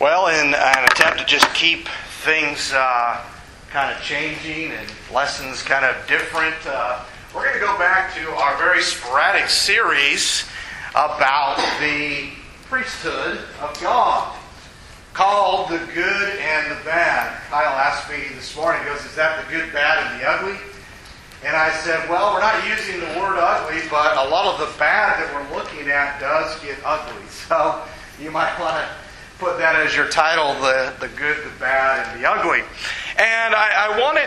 Well, in an attempt to just keep things kind of changing and lessons kind of different, we're going to go back to our very sporadic series about the priesthood of God, called The Good and the Bad. Kyle asked me this morning, he goes, is that the good, bad, and the ugly? And I said, well, we're not using the word ugly, but a lot of the bad that we're looking at does get ugly. So you might want to put that as your title, the good, the bad, and the ugly. And I wanted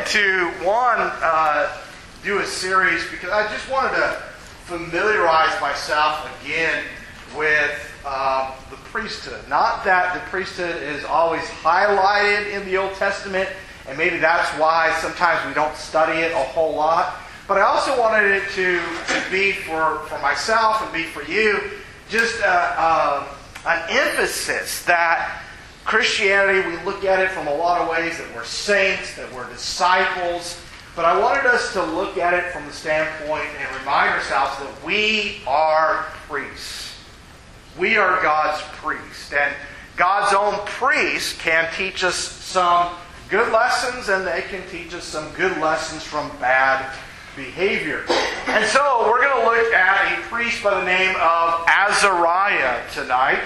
to, do a series because I just wanted to familiarize myself again with the priesthood. Not that the priesthood is always highlighted in the Old Testament, and maybe that's why sometimes we don't study it a whole lot. But I also wanted it to be for myself and be for you just an emphasis that Christianity, we look at it from a lot of ways, that we're saints, that we're disciples. But I wanted us to look at it from the standpoint and remind ourselves that we are priests. We are God's priests. And God's own priests can teach us some good lessons, and they can teach us some good lessons from bad behavior. And so we're going to look at a priest by the name of Azariah tonight.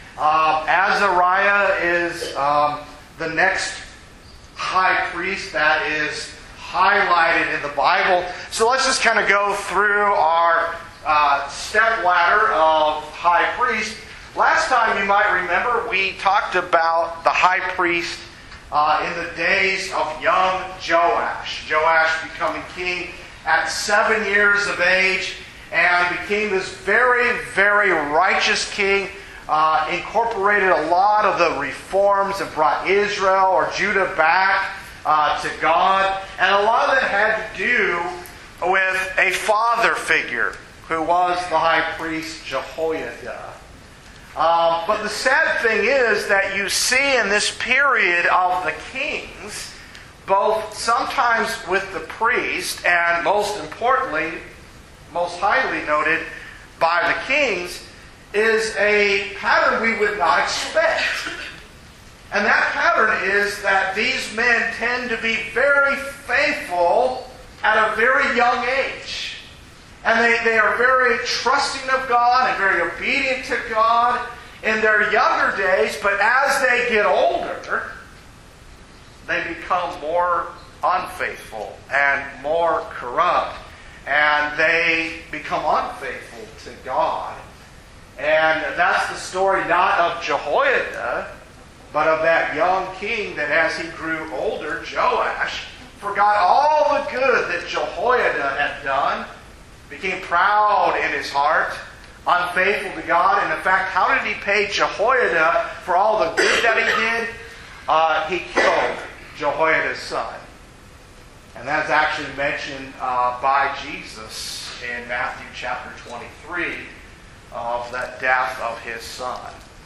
Azariah is the next high priest that is highlighted in the Bible. So let's just kind of go through our step ladder of high priest. Last time, you might remember, we talked about the high priest in the days of young Joash. Joash becoming king at 7 years of age and became this very, very righteous king. Incorporated a lot of the reforms and brought Israel or Judah back to God. And a lot of it had to do with a father figure who was the high priest Jehoiada. But the sad thing is that you see in this period of the kings, both sometimes with the priest and most importantly, most highly noted by the kings, is a pattern we would not expect. And that pattern is that these men tend to be very faithful at a very young age. And they are very trusting of God and very obedient to God in their younger days, but as they get older, they become more unfaithful and more corrupt, and they become unfaithful to God. And that's the story not of Jehoiada, but of that young king that as he grew older, Joash, forgot all the good that Jehoiada had done, became proud in his heart, unfaithful to God. And in fact, how did he pay Jehoiada for all the good that he did? He killed Jehoiada's son. And that's actually mentioned by Jesus in Matthew chapter 23 of that death of his son.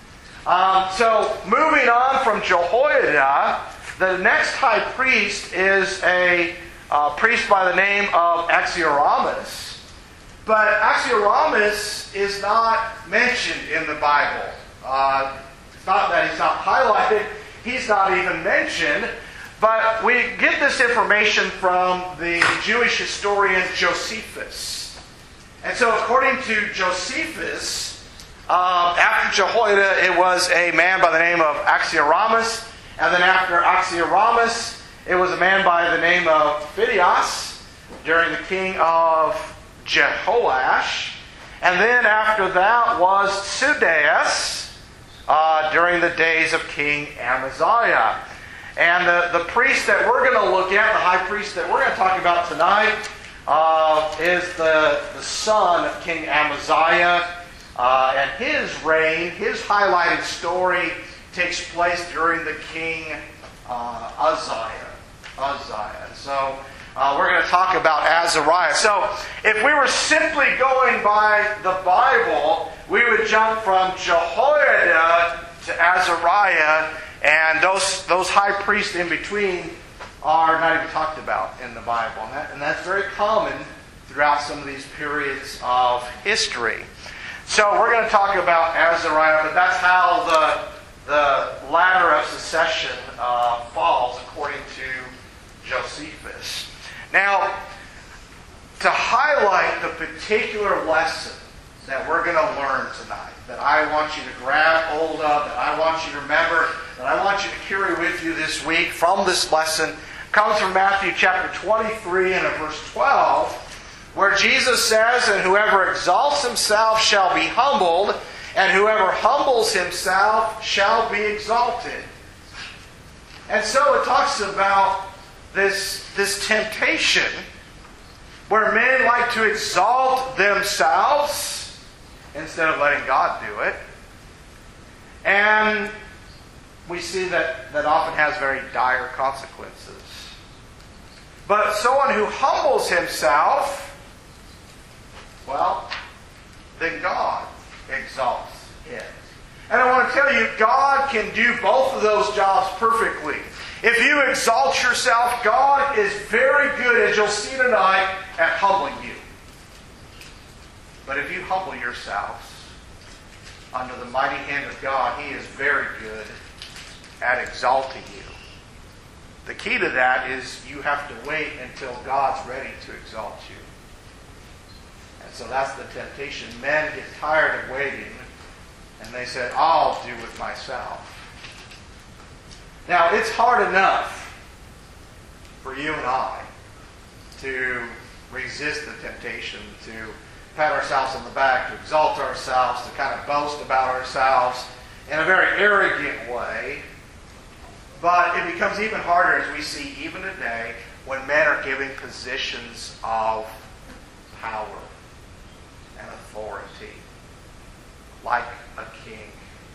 So moving on from Jehoiada, the next high priest is a priest by the name of Axioramus. But Axioramus is not mentioned in the Bible. It's not that he's not highlighted. He's not even mentioned. But we get this information from the Jewish historian Josephus. And so according to Josephus, after Jehoiada, it was a man by the name of Axioramus. And then after Axioramus, it was a man by the name of Phineas during the king of Jehoash. And then after that was Sudeas during the days of King Amaziah. And the priest that we're going to look at, the high priest that we're going to talk about tonight, is the son of King Amaziah. And his reign, his highlighted story, takes place during the king Uzziah. So we're going to talk about Azariah. So if we were simply going by the Bible, we would jump from Jehoiada to Azariah, and those high priests in between are not even talked about in the Bible. And that's very common throughout some of these periods of history. So we're going to talk about Azariah, but that's how the ladder of succession falls according to Josephus. Now, to highlight the particular lesson that we're going to learn tonight, that I want you to grab hold of, that I want you to remember, that I want you to carry with you this week from this lesson, comes from Matthew chapter 23 and verse 12, where Jesus says, "And whoever exalts himself shall be humbled, and whoever humbles himself shall be exalted." And so it talks about this temptation where men like to exalt themselves instead of letting God do it. And we see that often has very dire consequences. But someone who humbles himself, well, then God exalts him. And I want to tell you, God can do both of those jobs perfectly. If you exalt yourself, God is very good, as you'll see tonight, at humbling you. But if you humble yourselves under the mighty hand of God, He is very good at exalting you. The key to that is you have to wait until God's ready to exalt you. And so that's the temptation. Men get tired of waiting, and they say, "I'll do it myself." Now, it's hard enough for you and I to resist the temptation to pat ourselves on the back, to exalt ourselves, to kind of boast about ourselves in a very arrogant way. But it becomes even harder, as we see even today, when men are given positions of power and authority, like a king,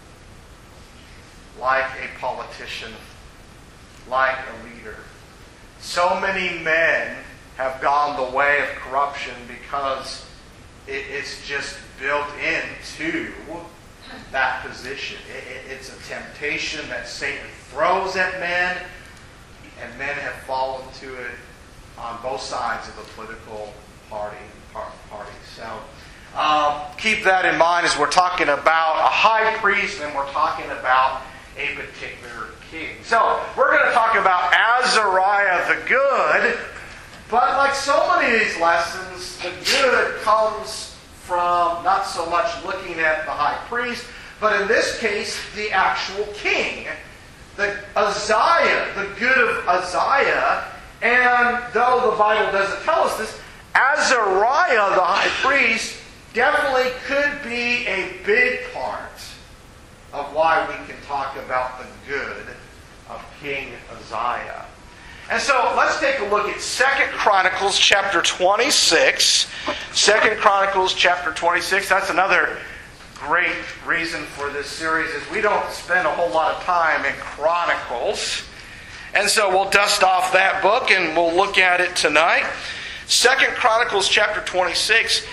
like a politician, like a leader. So many men have gone the way of corruption because it's just built into that position. It's a temptation that Satan throws at men, and men have fallen to it on both sides of the political party. So keep that in mind as we're talking about a high priest and we're talking about a particular king. So we're going to talk about Azariah the good, but like so many of these lessons, the good comes from not so much looking at the high priest, but in this case, the actual king, the Uzziah, the good of Uzziah. And though the Bible doesn't tell us this, Azariah, the high priest, definitely could be a big part of why we can talk about the good of King Uzziah. And so let's take a look at 2 Chronicles chapter 26. 2 Chronicles chapter 26. That's another great reason for this series is we don't spend a whole lot of time in Chronicles. And so we'll dust off that book and we'll look at it tonight. 2 Chronicles chapter 26.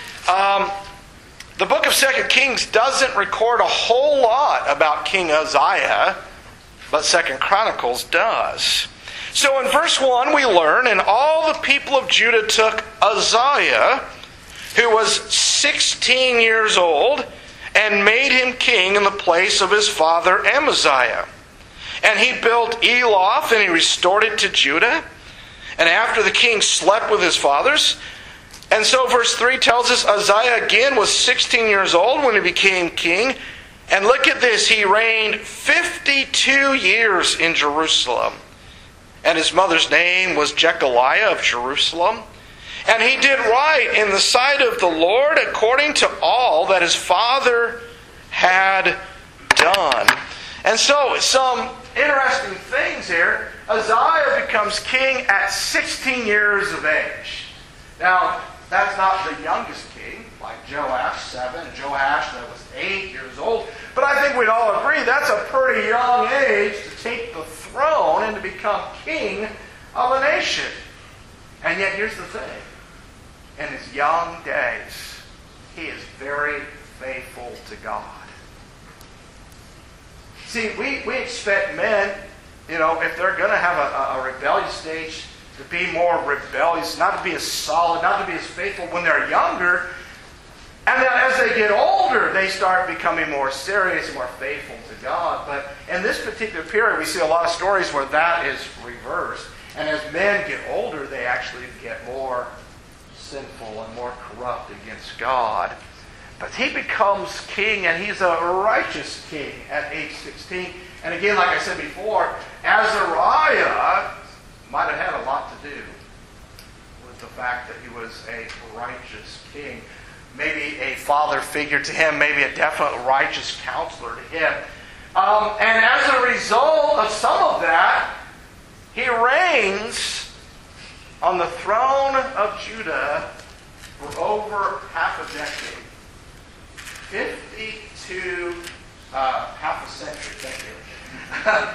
The book of 2 Kings doesn't record a whole lot about King Uzziah, but 2 Chronicles does. So in verse 1 we learn, "And all the people of Judah took Uzziah, who was 16 years old, and made him king in the place of his father Amaziah. And he built Eloth, and he restored it to Judah. And after the king slept with his fathers." And so verse 3 tells us Uzziah again was 16 years old when he became king. And look at this, he reigned 52 years in Jerusalem. And his mother's name was Jechaliah of Jerusalem. And he did right in the sight of the Lord according to all that his father had done. And so some interesting things here. Uzziah becomes king at 16 years of age. Now, that's not the youngest king, like Joash, 7, and Joash that was 8 years old. But I think we'd all agree that's a pretty young age to take the throne and to become king of a nation. And yet here's the thing. In his young days, he is very faithful to God. See, we expect men, if they're going to have a rebellious stage, to be more rebellious, not to be as solid, not to be as faithful when they're younger. And then as they get older, they start becoming more serious and more faithful to God. But in this particular period, we see a lot of stories where that is reversed. And as men get older, they actually get more sinful and more corrupt against God. But he becomes king, and he's a righteous king at age 16. And again, like I said before, Azariah might have had a lot to do with the fact that he was a righteous king. Maybe a father figure to him, maybe a definite righteous counselor to him. And as a result of some of that, he reigns on the throne of Judah for over half a decade. 52, half a century, thank you.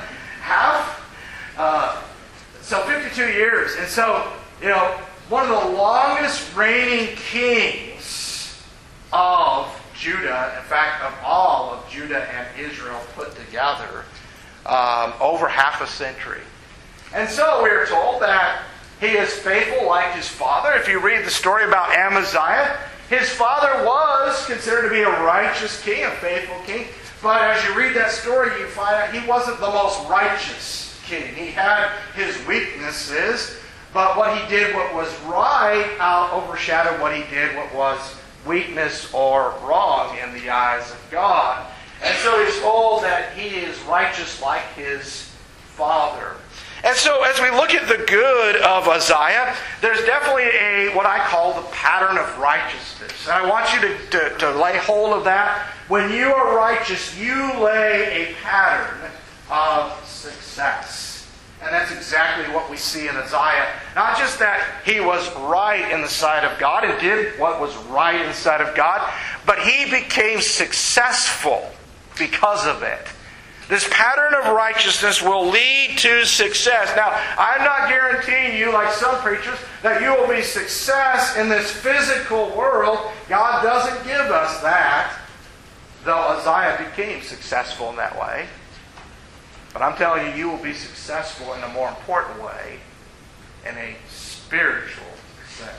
So 52 years. And so, one of the longest reigning kings of Judah, in fact, of all of Judah and Israel put together, over half a century. And so we are told that he is faithful like his father. If you read the story about Amaziah, his father was considered to be a righteous king, a faithful king. But as you read that story, you find out he wasn't the most righteous king. He had his weaknesses, but what he did, what was right, overshadowed what he did, what was weakness or wrong in the eyes of God. And so he's told that he is righteous like his father. And so as we look at the good of Uzziah, there's definitely what I call the pattern of righteousness. And I want you to lay hold of that. When you are righteous, you lay a pattern of success. And that's exactly what we see in Uzziah. Not just that he was right in the sight of God and did what was right in the sight of God, but he became successful because of it. This pattern of righteousness will lead to success. Now, I'm not guaranteeing you, like some preachers, that you will be success in this physical world. God doesn't give us that, though Uzziah became successful in that way. But I'm telling you, you will be successful in a more important way, in a spiritual sense.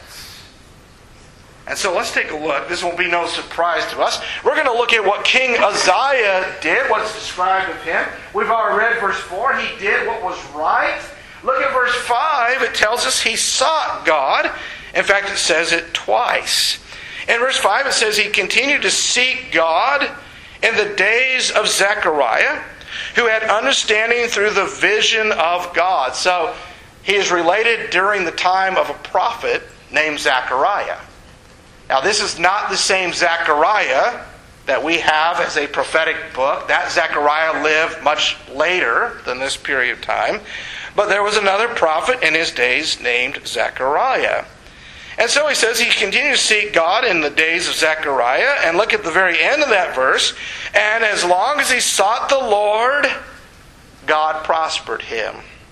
And so let's take a look. This won't be no surprise to us. We're going to look at what King Uzziah did, what's described of him. We've already read verse 4. He did what was right. Look at verse 5. It tells us he sought God. In fact, it says it twice. In verse 5, it says he continued to seek God in the days of Zechariah, who had understanding through the vision of God. So he is related during the time of a prophet named Zechariah. Now, this is not the same Zechariah that we have as a prophetic book. That Zechariah lived much later than this period of time. But there was another prophet in his days named Zechariah. And so he says he continued to seek God in the days of Zechariah. And look at the very end of that verse. And as long as he sought the Lord, God prospered him.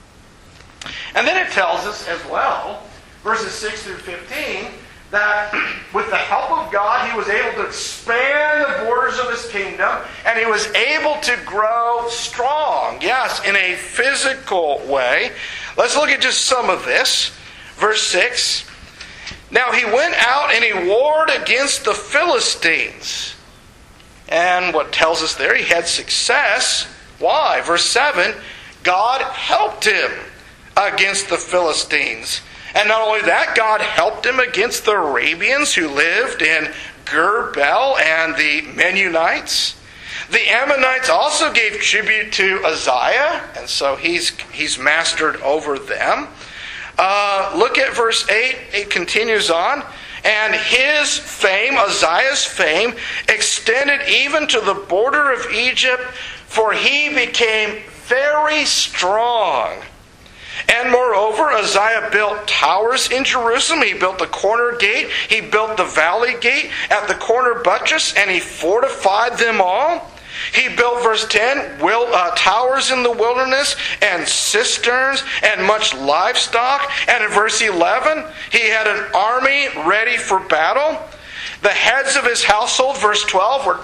And then it tells us as well, verses 6 through 15, that with the help of God, he was able to expand the borders of his kingdom, and he was able to grow strong. Yes, in a physical way. Let's look at just some of this. Verse 6. Now he went out and he warred against the Philistines. And what tells us there, he had success. Why? Verse 7. God helped him against the Philistines. And not only that, God helped him against the Arabians who lived in Gur-Bel and the Mennonites. The Ammonites also gave tribute to Uzziah, and so he's mastered over them. Look at verse 8. It continues on. And his fame, Uzziah's fame, extended even to the border of Egypt, for he became very strong. And moreover, Uzziah built towers in Jerusalem. He built the corner gate. He built the valley gate at the corner buttress, and he fortified them all. He built, verse 10, towers in the wilderness and cisterns and much livestock. And in verse 11, he had an army ready for battle. The heads of his household, verse 12, were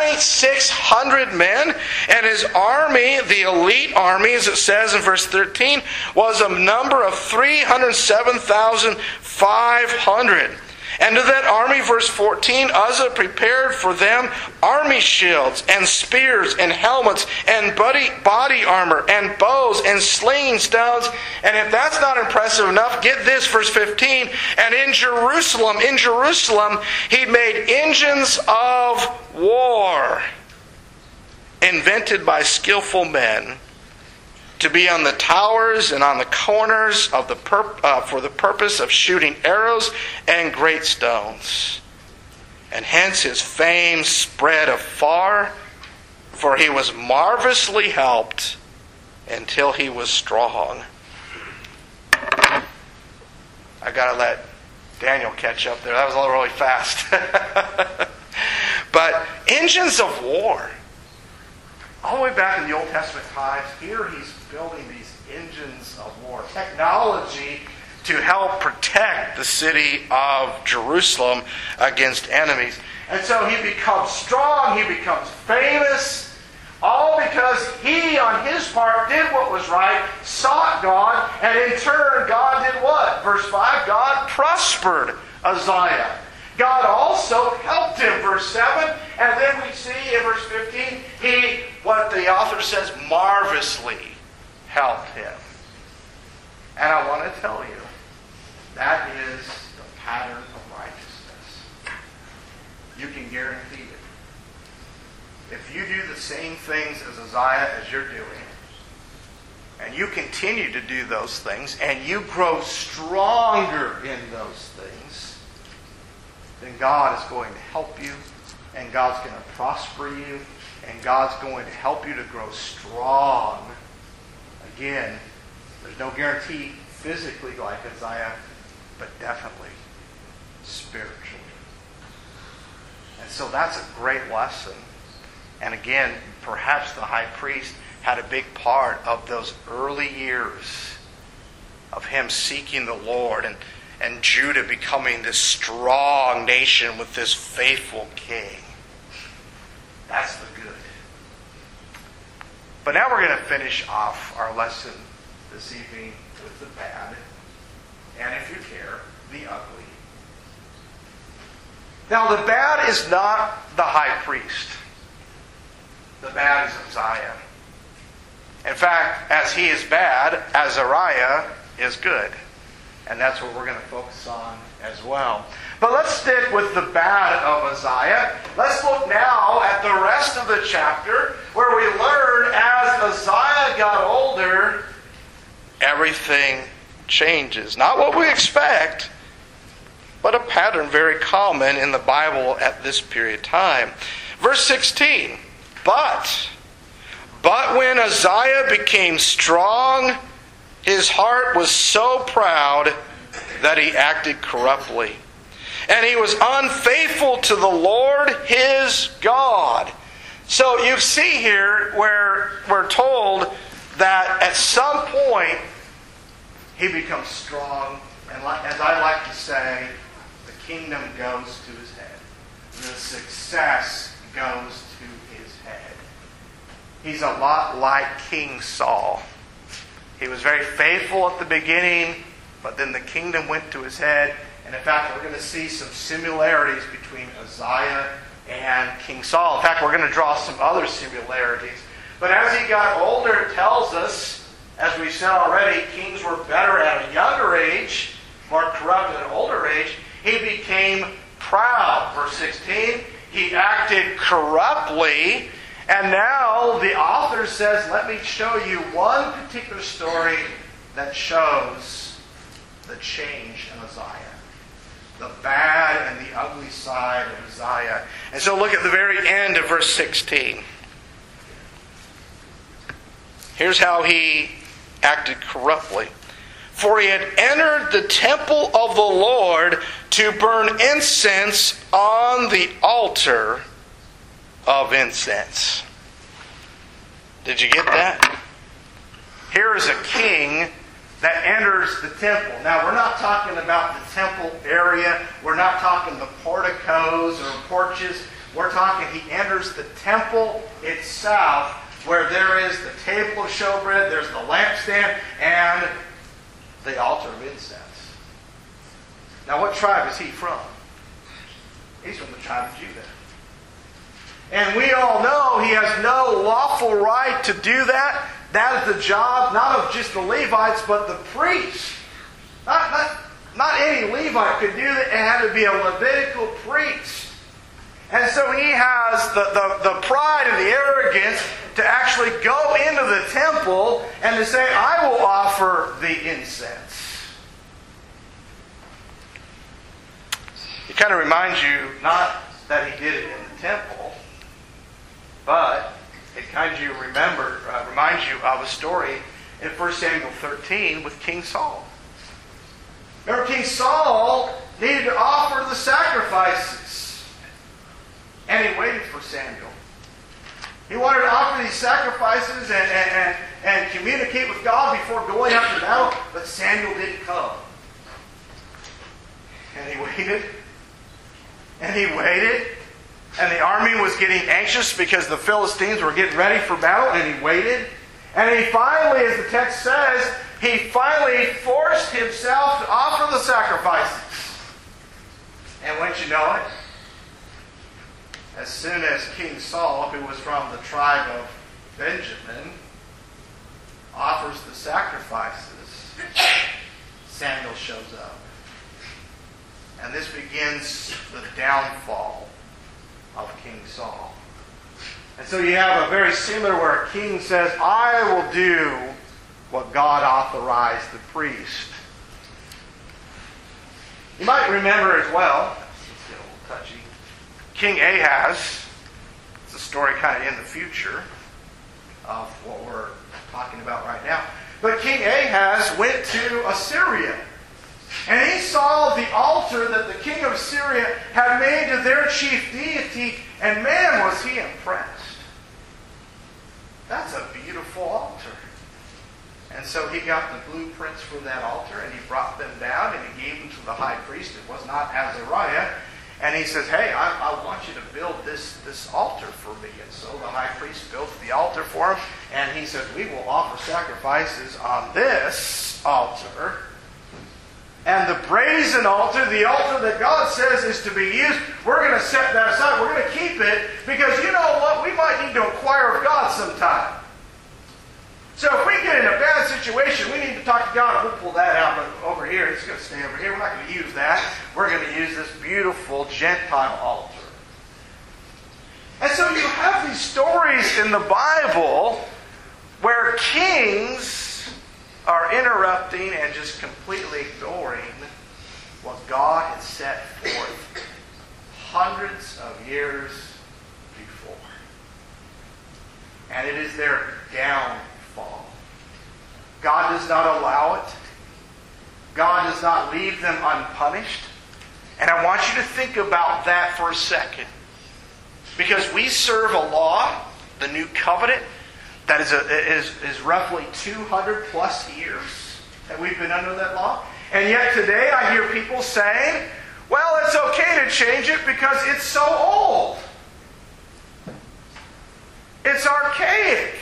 2,600 men. And his army, the elite army, as it says in verse 13, was a number of 307,500. And to that army, verse 14, Uzzah prepared for them army shields and spears and helmets and body armor and bows and slinging stones. And if that's not impressive enough, get this, verse 15. And in Jerusalem, he made engines of war invented by skillful men to be on the towers and on the corners of for the purpose of shooting arrows and great stones. And hence his fame spread afar, for he was marvelously helped until he was strong. I got to let Daniel catch up there. That was a little really fast. But engines of war. All the way back in the Old Testament times, here he's building these engines of war. Technology to help protect the city of Jerusalem against enemies. And so he becomes strong, he becomes famous, all because he, on his part, did what was right, sought God, and in turn, God did what? Verse 5, God prospered Uzziah. God also helped him, verse 7. And then we see in verse 15, he, what the author says, marvelously helped him. And I want to tell you, that is the pattern of righteousness. You can guarantee it. If you do the same things as Uzziah as you're doing, and you continue to do those things, and you grow stronger in those things, then God is going to help you, and God's going to prosper you, and God's going to help you to grow strong. Again, there's no guarantee physically like Uzziah, but definitely spiritually. And so that's a great lesson. And again, perhaps the high priest had a big part of those early years of him seeking the Lord and Judah becoming this strong nation with this faithful king. That's the good. But now we're going to finish off our lesson this evening with the bad, and if you care, the ugly. Now the bad is not the high priest. The bad is Uzziah. In fact, as he is bad, Azariah is good. And that's what we're going to focus on as well. But let's stick with the bad of Uzziah. Let's look now at the rest of the chapter, where we learn as Uzziah got older, everything changes. Not what we expect, but a pattern very common in the Bible at this period of time. Verse 16, But when Uzziah became strong, his heart was so proud that he acted corruptly. And he was unfaithful to the Lord his God. So you see here where we're told that at some point he becomes strong. And as I like to say, the kingdom goes to his head. The success goes to his head. He's a lot like King Saul. He was very faithful at the beginning, but then the kingdom went to his head. And in fact, we're going to see some similarities between Uzziah and King Saul. In fact, we're going to draw some other similarities. But as he got older, it tells us, as we said already, kings were better at a younger age, more corrupt at an older age. He became proud. Verse 16, he acted corruptly. And now the author says, let me show you one particular story that shows the change in Uzziah. The bad and the ugly side of Uzziah. And so look at the very end of verse 16. Here's how he acted corruptly. For he had entered the temple of the Lord to burn incense on the altar of incense. Did you get that? Here is a king that enters the temple. Now, we're not talking about the temple area. We're not talking the porticos or porches. We're talking he enters the temple itself, where there is the table of showbread, there's the lampstand, and the altar of incense. Now, what tribe is he from? He's from the tribe of Judah. And we all know he has no lawful right to do that. That is the job, not of just the Levites, but the priests. Not any Levite could do that. It had to be a Levitical priest. And so he has the pride and the arrogance to actually go into the temple and to say, I will offer the incense. It kind of reminds you, not that he did it in the temple, but it kind of reminds you of a story in 1 Samuel 13 with King Saul. Remember, King Saul needed to offer the sacrifices. And he waited for Samuel. He wanted to offer these sacrifices and communicate with God before going out to battle, but Samuel didn't come. And he waited. And he waited. And the army was getting anxious because the Philistines were getting ready for battle, and he waited. And he finally, as the text says, he finally forced himself to offer the sacrifices. And wouldn't you know it? As soon as King Saul, who was from the tribe of Benjamin, offers the sacrifices, Samuel shows up. And this begins the downfall of King Saul. And so you have a very similar where a king says, I will do what God authorized the priest. You might remember as well, let's get a little touchy, King Ahaz. It's a story kind of in the future of what we're talking about right now. But King Ahaz went to Assyria. And he saw the altar that the king of Syria had made to their chief deity, and man, was he impressed. That's a beautiful altar. And so he got the blueprints for that altar, and he brought them down, and he gave them to the high priest. It was not Azariah. And he says, hey, I want you to build this altar for me. And so the high priest built the altar for him, and he says, we will offer sacrifices on this altar. And the brazen altar, the altar that God says is to be used, we're going to set that aside. We're going to keep it because you know what? We might need to inquire of God sometime. So if we get in a bad situation, we need to talk to God. We'll pull that out over here. It's going to stay over here. We're not going to use that. We're going to use this beautiful Gentile altar. And so you have these stories in the Bible where kings are interrupting and just completely ignoring what God had set forth hundreds of years before. And it is their downfall. God does not allow it. God does not leave them unpunished. And I want you to think about that for a second. Because we serve a law, the New Covenant, that is roughly 200 plus years that we've been under that law. And yet today I hear people saying, well, it's okay to change it because it's so old. It's archaic.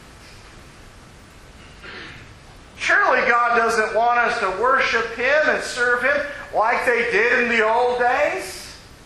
Surely God doesn't want us to worship Him and serve Him like they did in the old days.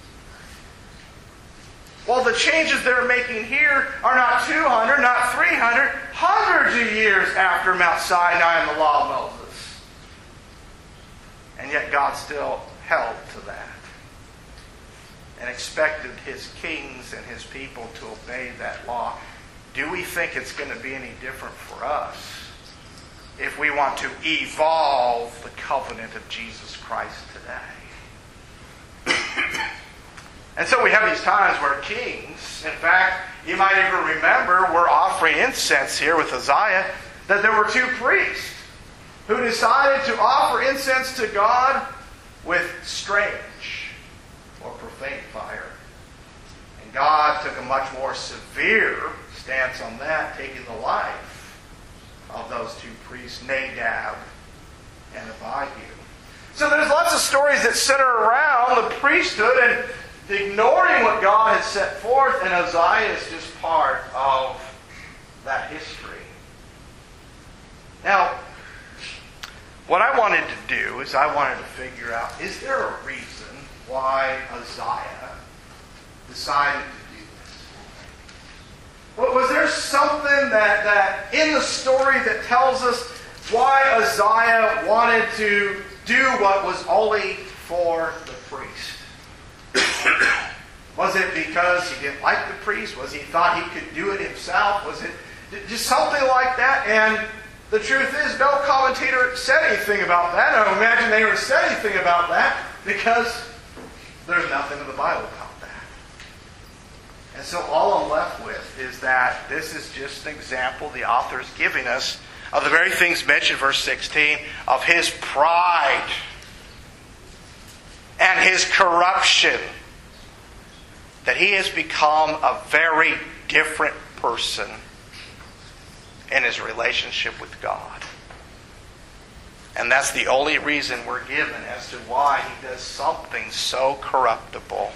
Well, the changes they're making here are not 200, not 300, hundreds of years after Mount Sinai and the law of Moses. And yet God still held to that and expected His kings and His people to obey that law. Do we think it's going to be any different for us if we want to evolve the covenant of Jesus Christ today? And so we have these times where kings, in fact, you might even remember, we're offering incense here with Uzziah, that there were two priests who decided to offer incense to God with strange or profane fire. And God took a much more severe stance on that, taking the life of those two priests, Nadab and Abihu. So there's lots of stories that center around the priesthood and ignoring what God has set forth, and Uzziah is just part of that history. Now, what I wanted to do is I wanted to figure out, is there a reason why Uzziah decided to do this? Was there something that in the story that tells us why Uzziah wanted to do what was only for the priest? Was it because he didn't like the priest? Was he thought he could do it himself? Was it just something like that? And the truth is, no commentator said anything about that. I don't imagine they ever said anything about that because there's nothing in the Bible about that. And so all I'm left with is that this is just an example the author is giving us of the very things mentioned, verse 16, of his pride and his corruption. That he has become a very different person in his relationship with God. And that's the only reason we're given as to why he does something so corruptible.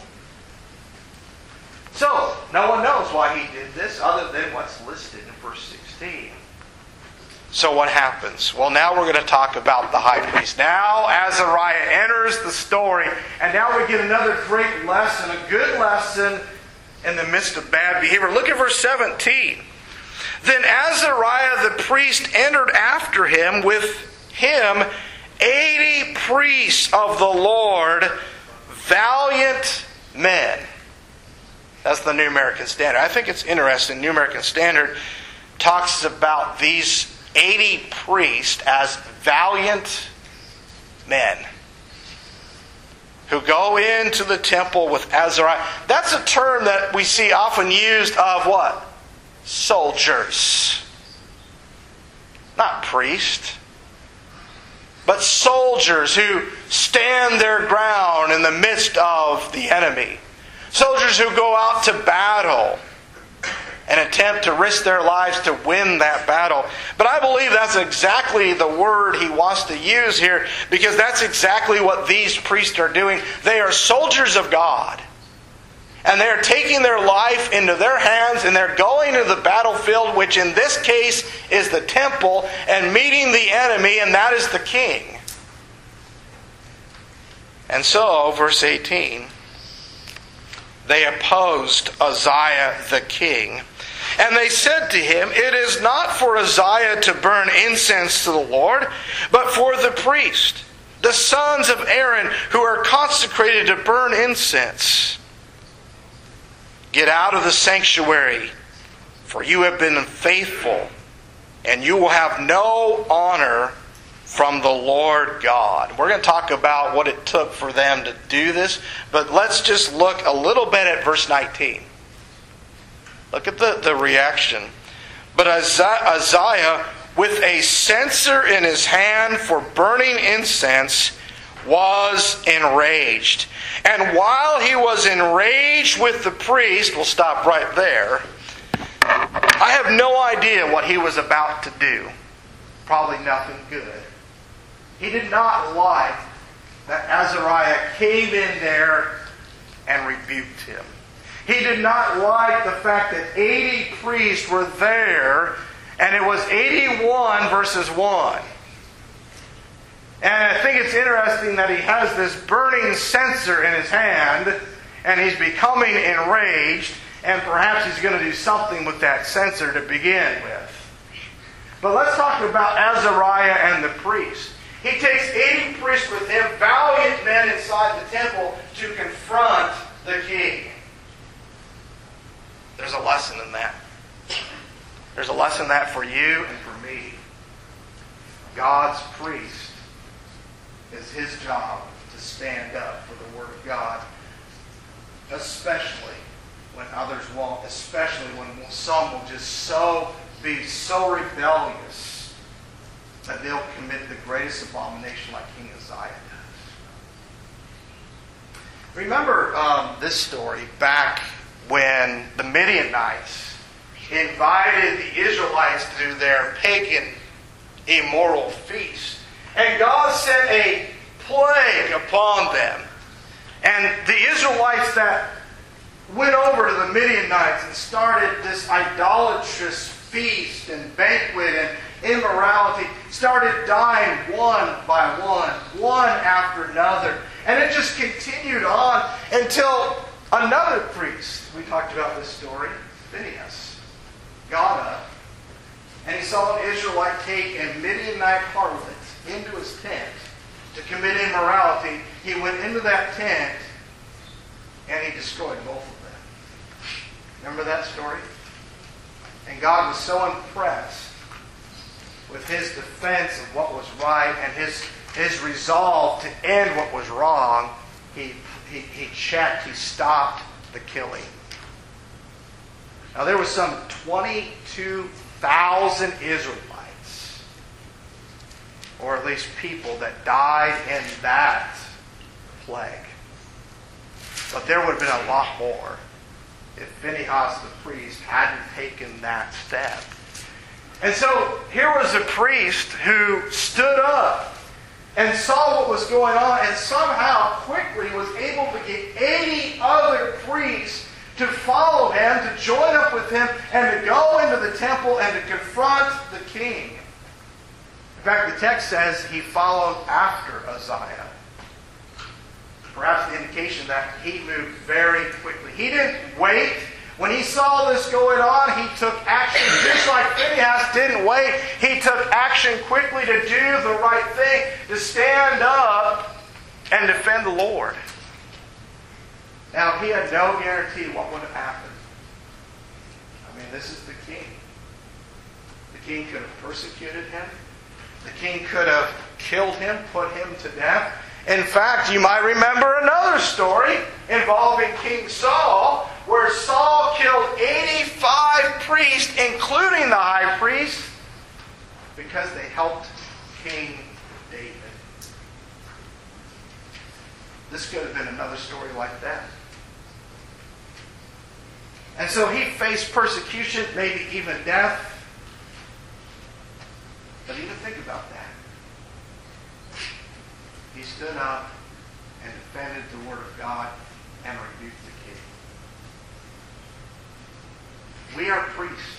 So, no one knows why he did this other than what's listed in verse 16. So what happens? Well, now we're going to talk about the high priest. Now Azariah enters the story, and now we get another great lesson, a good lesson in the midst of bad behavior. Look at verse 17. Then Azariah the priest entered after him, with him 80 priests of the Lord, valiant men. That's the New American Standard. I think it's interesting. New American Standard talks about these 80 priests as valiant men who go into the temple with Azariah. That's a term that we see often used of what? Soldiers. Not priests. But soldiers who stand their ground in the midst of the enemy. Soldiers who go out to battle and attempt to risk their lives to win that battle. But I believe that's exactly the word he wants to use here, because that's exactly what these priests are doing. They are soldiers of God. And they're taking their life into their hands, and they're going to the battlefield, which in this case is the temple, and meeting the enemy, and that is the king. And so, verse 18, they opposed Uzziah the king. And they said to him, "It is not for Uzziah to burn incense to the Lord, but for the priest, the sons of Aaron, who are consecrated to burn incense. Get out of the sanctuary, for you have been unfaithful, and you will have no honor from the Lord God." We're going to talk about what it took for them to do this, but let's just look a little bit at verse 19. Look at the reaction. But Uzziah, with a censer in his hand for burning incense, was enraged. And while he was enraged with the priest, we'll stop right there. I have no idea what he was about to do. Probably nothing good. He did not like that Azariah came in there and rebuked him. He did not like the fact that 80 priests were there, and it was 81 versus 1. And I think it's interesting that he has this burning censer in his hand, and he's becoming enraged, and perhaps he's going to do something with that censer to begin with. But let's talk about Azariah and the priest. He takes 80 priests with him, valiant men inside the temple, to confront the king. There's a lesson in that. There's a lesson in that for you and for me. God's priest, is his job to stand up for the Word of God, especially when others won't, especially when some will just be so rebellious that they'll commit the greatest abomination like King Uzziah does. Remember this story back when the Midianites invited the Israelites to their pagan, immoral feast. And God sent a plague upon them. And the Israelites that went over to the Midianites and started this idolatrous feast and banquet and immorality, started dying one by one after another. And it just continued on until Another priest, we talked about this story, Phinehas, got up, and he saw an Israelite take a Midianite harlot into his tent to commit immorality. He went into that tent, and he destroyed both of them. Remember that story? And God was so impressed with his defense of what was right and his resolve to end what was wrong, he stopped the killing. Now there was some 22,000 Israelites, or at least people, that died in that plague. But there would have been a lot more if Phinehas the priest hadn't taken that step. And so here was a priest who stood up and saw what was going on, and somehow quickly was able to get 80 other priests to follow him, to join up with him, and to go into the temple and to confront the king. In fact, the text says he followed after Uzziah. Perhaps the indication that he moved very quickly. He didn't wait. When he saw this going on, he took action. Just like Phinehas didn't wait, he took action quickly to do the right thing, to stand up and defend the Lord. Now, he had no guarantee what would have happened. I mean, this is the king. The king could have persecuted him. The king could have killed him, put him to death. In fact, you might remember another story involving King Saul, where Saul killed 85 priests, including the high priest, because they helped King David. This could have been another story like that. And so he faced persecution, maybe even death. But even think about that. He stood up and defended the Word of God and rebuked the king. We are priests.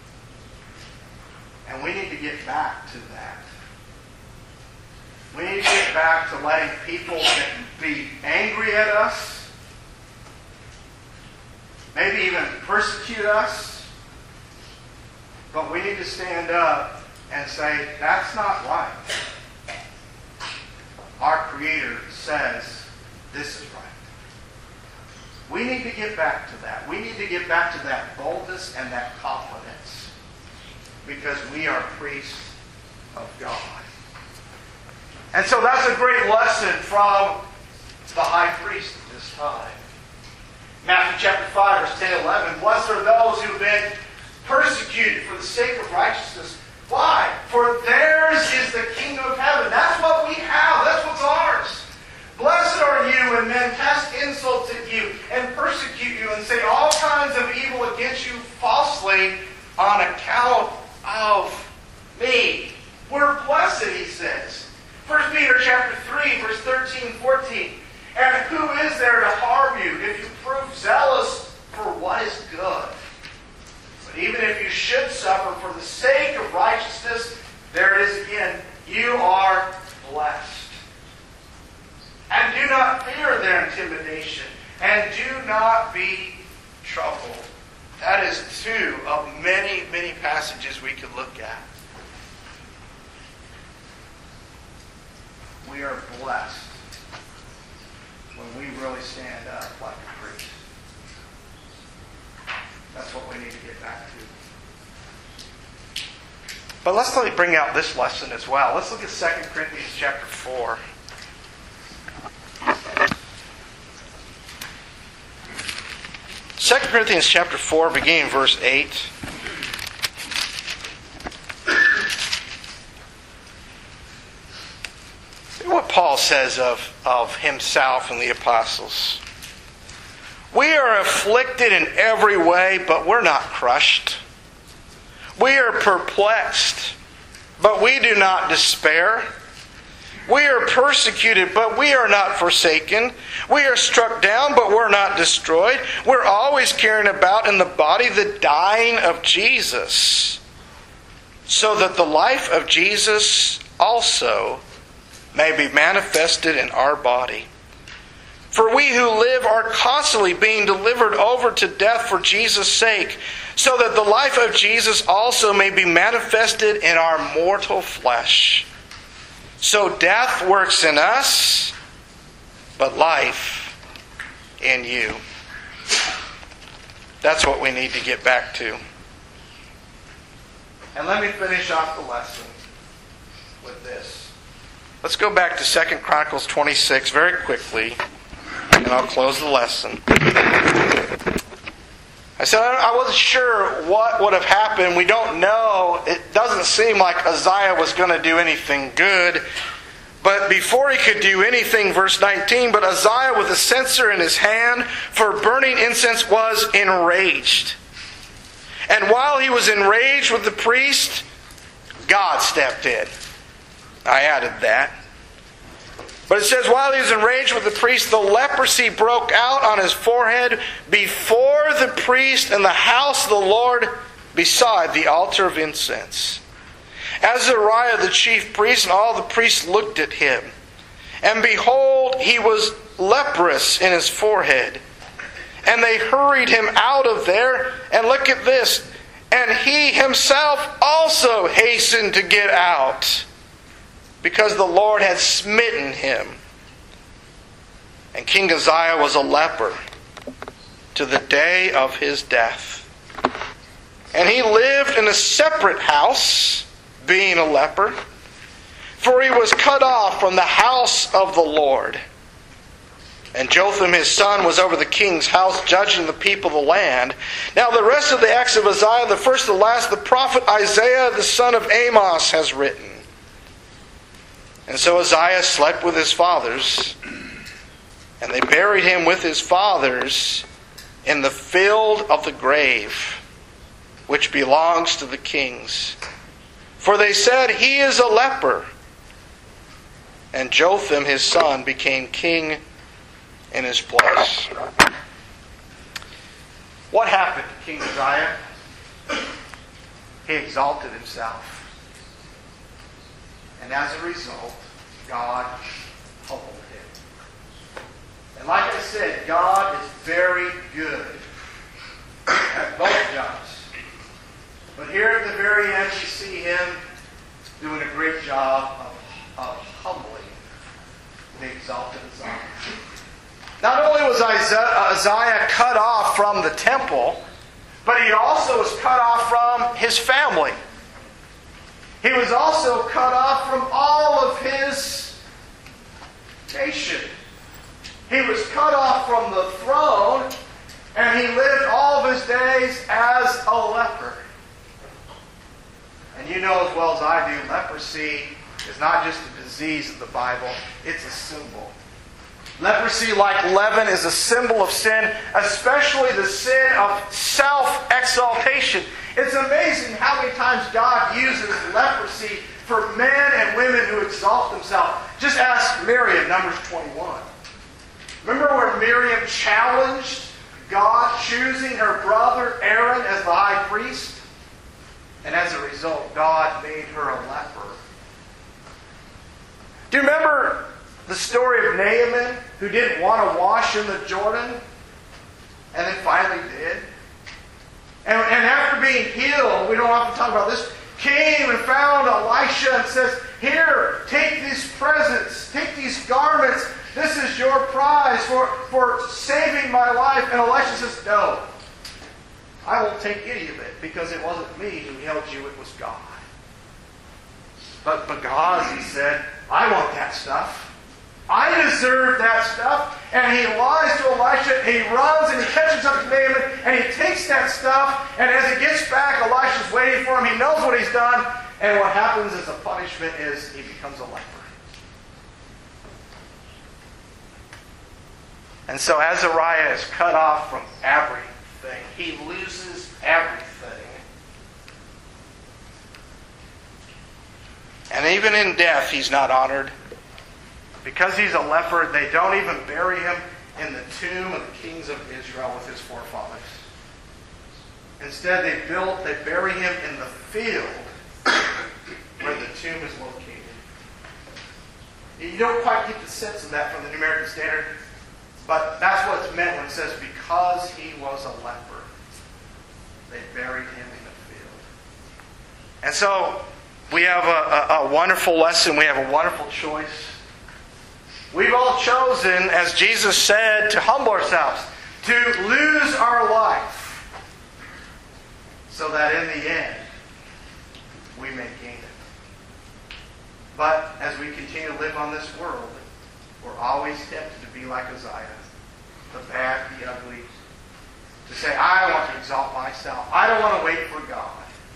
And we need to get back to that. We need to get back to letting people be angry at us, maybe even persecute us, but we need to stand up and say, that's not right. Our Creator says this is right. We need to get back to that. We need to get back to that boldness and that confidence, because we are priests of God. And so that's a great lesson from the high priest at this time. Matthew chapter 5, verse 10 and 11. Blessed are those who have been persecuted for the sake of righteousness. Why? For theirs is the kingdom of heaven. That's what we have. That's what's ours. Blessed are you when men cast insults at you and persecute you and say all kinds of evil against you falsely on account of me. We're blessed, he says. 1 Peter chapter 3, verse 13 and 14. And who is there to harm you if you prove zealous for what is good? But even if you should suffer for the sake of righteousness, there it is again, you are blessed. And do not fear their intimidation, and do not be troubled. That is two of many, many passages we could look at. We are blessed when we really stand up like a priest. That's what we need to get back to. But let's bring out this lesson as well. Let's look at 2 Corinthians chapter 4. 2 Corinthians chapter 4, beginning verse 8. What Paul says of himself and the apostles. We are afflicted in every way, but we're not crushed. We are perplexed, but we do not despair. We are persecuted, but we are not forsaken. We are struck down, but we're not destroyed. We're always carrying about in the body the dying of Jesus, so that the life of Jesus also may be manifested in our body. For we who live are constantly being delivered over to death for Jesus' sake, so that the life of Jesus also may be manifested in our mortal flesh. So death works in us, but life in you. That's what we need to get back to. And let me finish off the lesson with this. Let's go back to 2 Chronicles 26 very quickly, and I'll close the lesson. I said I wasn't sure what would have happened. We don't know. It doesn't seem like Uzziah was going to do anything good. But before he could do anything, verse 19, but Uzziah with a censer in his hand for burning incense was enraged. And while he was enraged with the priest, God stepped in. I added that. But it says, while he was enraged with the priest, the leprosy broke out on his forehead before the priest in the house of the Lord beside the altar of incense. Azariah the chief priest and all the priests looked at him. And behold, he was leprous in his forehead. And they hurried him out of there. And look at this. And he himself also hastened to get out, because the Lord had smitten him. And King Uzziah was a leper to the day of his death. And he lived in a separate house, being a leper, for he was cut off from the house of the Lord. And Jotham his son was over the king's house, judging the people of the land. Now the rest of the acts of Uzziah, the first to the last, the prophet Isaiah the son of Amos has written. And so Uzziah slept with his fathers, and they buried him with his fathers in the field of the grave, which belongs to the kings. For they said, he is a leper. And Jotham his son became king in his place. What happened to King Uzziah? He exalted himself. And as a result, God humbled him. And like I said, God is very good at both jobs. But here at the very end, you see him doing a great job of humbling the exalted Uzziah. Not only was Uzziah cut off from the temple, but he also was cut off from his family. He was also cut off from all of his nation. He was cut off from the throne, and he lived all of his days as a leper. And you know as well as I do, leprosy is not just a disease of the Bible, it's a symbol. Leprosy, like leaven, is a symbol of sin, especially the sin of self-exaltation. It's amazing how many times God uses leprosy for men and women who exalt themselves. Just ask Miriam, Numbers 21. Remember where Miriam challenged God choosing her brother Aaron as the high priest? And as a result, God made her a leper. Do you remember the story of Naaman, who didn't want to wash in the Jordan, and then finally did? And after being healed, we don't often talk about this, came and found Elisha and says, here, take these presents, take these garments. This is your prize for saving my life. And Elisha says, no, I won't take any of it, because it wasn't me who healed you, it was God. But Gehazi said, I want that stuff. I deserve that stuff. And he lies to Elisha. He runs and he catches up to Naaman. And he takes that stuff. And as he gets back, Elisha's waiting for him. He knows what he's done. And what happens as a punishment is he becomes a leper. And so Azariah is cut off from everything. He loses everything. And even in death, he's not honored. Because he's a leper, they don't even bury him in the tomb of the kings of Israel with his forefathers. Instead, they bury him in the field where the tomb is located. You don't quite get the sense of that from the New American Standard. But that's what's meant when it says, because he was a leper, they buried him in the field. And so, we have a wonderful lesson. We have a wonderful choice. We've all chosen, as Jesus said, to humble ourselves, to lose our life, so that in the end, we may gain it. But as we continue to live on this world, we're always tempted to be like Uzziah, the bad, the ugly, to say, I want to exalt myself. I don't want to wait for God.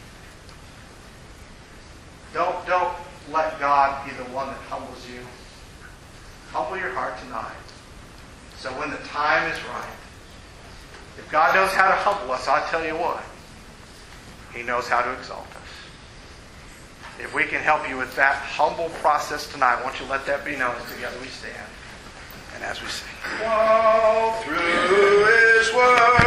Don't let God be the one that humbles you. Humble your heart tonight. So when the time is right, if God knows how to humble us, I'll tell you what, He knows how to exalt us. If we can help you with that humble process tonight, won't you let that be known as together we stand and as we sing. Walk through His word.